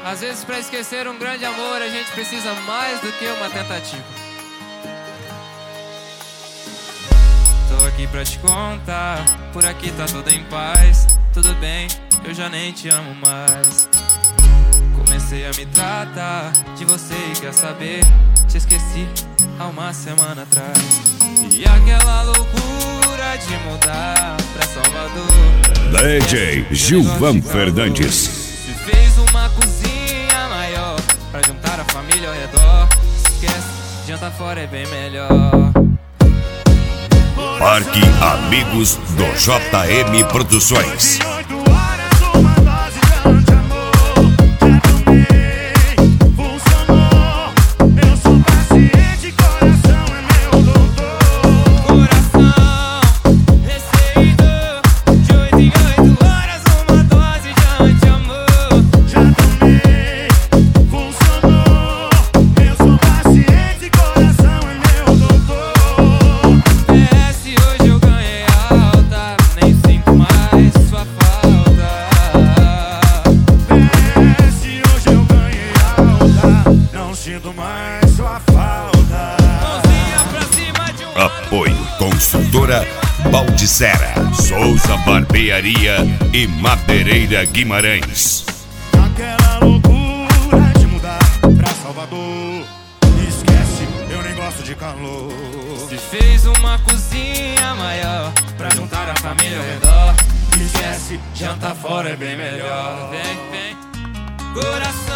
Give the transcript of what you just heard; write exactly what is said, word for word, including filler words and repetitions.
Às vezes pra esquecer um grande amor a gente precisa mais do que uma tentativa. Tô aqui pra te contar, por aqui tá tudo em paz. Tudo bem, eu já nem te amo mais. Comecei a me tratar de você e quer saber, te esqueci há uma semana atrás. E aquela loucura de mudar pra Salvador, D J Gilvan Fernandes se fez uma cozinha maior pra juntar a família ao redor. Esquece, janta fora é bem melhor. Parque Amigos do J M Produções. Apoio Consultora Baldissera, Souza Barbearia e Madeireira Guimarães. Aquela loucura de mudar pra Salvador, esquece, eu nem gosto de calor. Se fez uma cozinha maior pra juntar a família ao redor. Esquece, janta fora é bem melhor. Vem, vem, coração.